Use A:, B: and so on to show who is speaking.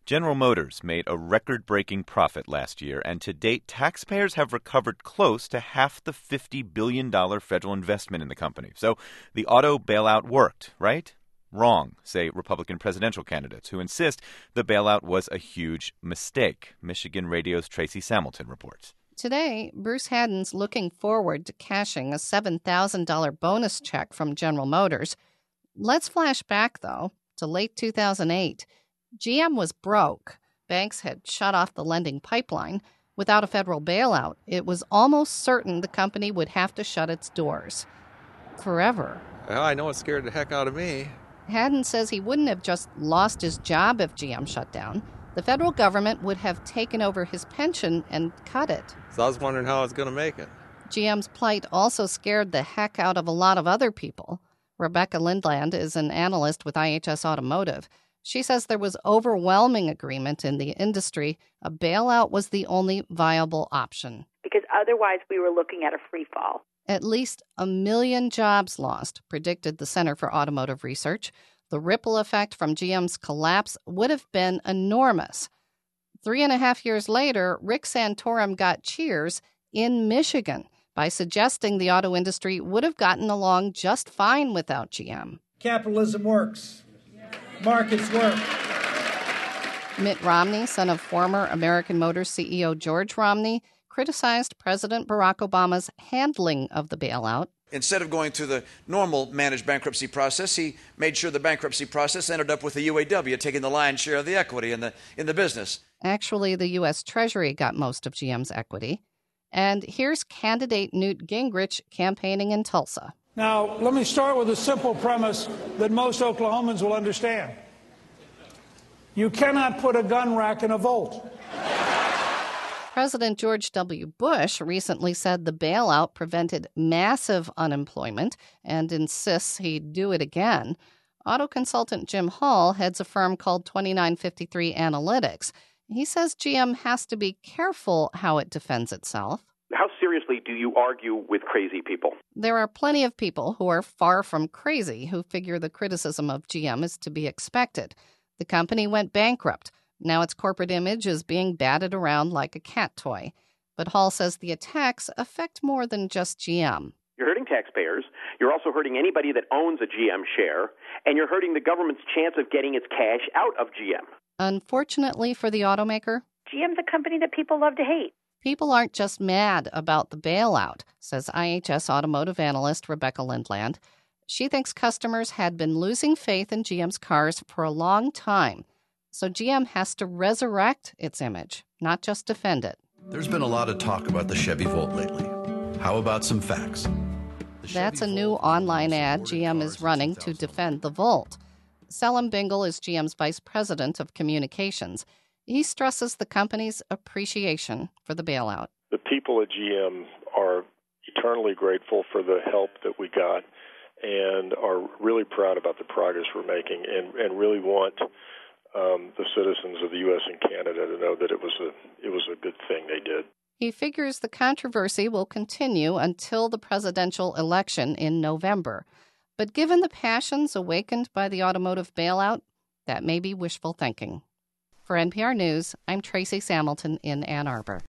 A: General Motors made a record-breaking profit last year, and to date, taxpayers have recovered close to half the $50 billion federal investment in the company. So the auto bailout worked, right? Wrong, say Republican presidential candidates who insist the bailout was a huge mistake. Michigan Radio's Tracy Samilton reports.
B: Today, Bruce Haddon's looking forward to cashing a $7,000 bonus check from General Motors. Let's flash back, though, to late 2008. GM was broke. Banks had shut off the lending pipeline. Without a federal bailout, it was almost certain the company would have to shut its doors. Forever.
C: Well, I know it scared the heck out of me.
B: Haddon says he wouldn't have just lost his job if GM shut down. The federal government would have taken over his pension and cut it.
C: So I was wondering how I was going to make it.
B: GM's plight also scared the heck out of a lot of other people. Rebecca Lindland is an analyst with IHS Automotive. She says there was overwhelming agreement in the industry. A bailout was the only viable option.
D: Because otherwise we were looking at a free fall.
B: At least 1 million jobs lost, predicted the Center for Automotive Research. The ripple effect from GM's collapse would have been enormous. 3.5 years later, Rick Santorum got cheers in Michigan by suggesting the auto industry would have gotten along just fine without GM.
E: Capitalism works. Markets work.
B: Mitt Romney, son of former American Motors CEO George Romney, criticized President Barack Obama's handling of the bailout.
F: Instead of going through the normal managed bankruptcy process, he made sure the bankruptcy process ended up with the UAW taking the lion's share of the equity in the business.
B: Actually, the U.S. Treasury got most of GM's equity. And here's candidate Newt Gingrich campaigning in Tulsa.
E: Now, let me start with a simple premise that most Oklahomans will understand. You cannot put a gun rack in a vault.
B: President George W. Bush recently said the bailout prevented massive unemployment and insists he'd do it again. Auto consultant Jim Hall heads a firm called 2953 Analytics. He says GM has to be careful how it defends itself.
G: How seriously do you argue with crazy people?
B: There are plenty of people who are far from crazy who figure the criticism of GM is to be expected. The company went bankrupt. Now its corporate image is being batted around like a cat toy. But Hall says the attacks affect more than just GM.
G: You're hurting taxpayers. You're also hurting anybody that owns a GM share. And you're hurting the government's chance of getting its cash out of GM.
B: Unfortunately for the automaker,
D: GM's a company that people love to hate.
B: People aren't just mad about the bailout, says IHS automotive analyst Rebecca Lindland. She thinks customers had been losing faith in GM's cars for a long time. So GM has to resurrect its image, not just defend it.
H: There's been a lot of talk about the Chevy Volt lately. How about some facts?
B: That's a new online ad GM is running to defend the Volt. Selim Bingle is GM's vice president of communications. He stresses the company's appreciation for the bailout.
I: The people at GM are eternally grateful for the help that we got and are really proud about the progress we're making and really want the citizens of the U.S. and Canada to know that it was a good thing they did.
B: He figures the controversy will continue until the presidential election in November. But given the passions awakened by the automotive bailout, that may be wishful thinking. For NPR News, I'm Tracy Samilton in Ann Arbor.